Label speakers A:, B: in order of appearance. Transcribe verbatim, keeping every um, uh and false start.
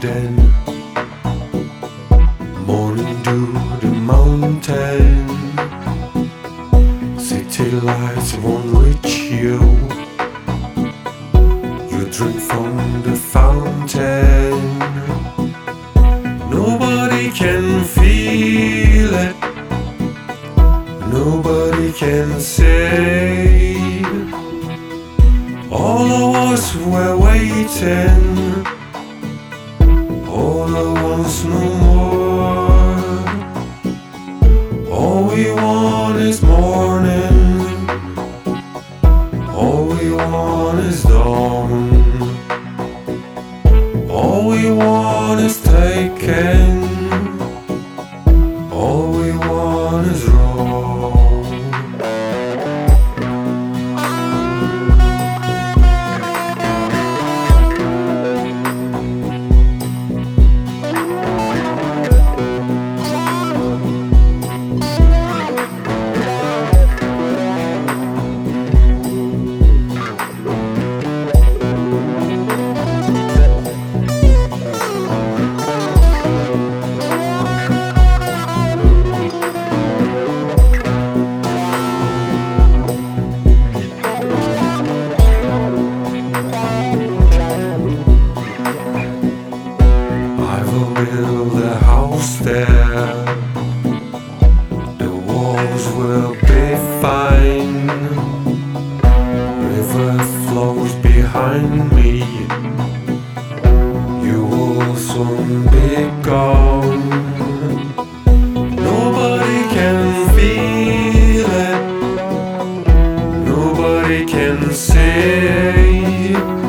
A: garden, morning dew the mountain. City lights won't reach you. You drink from the fountain. Nobody can feel it. Nobody can say. All of us were waiting. All of us no more. All we want is morning. All we want is dawn. All we want is taken. All we want is wrong. Build a house there. The walls will be fine. River flows behind me. You will soon be gone. Nobody can feel it. Nobody can say.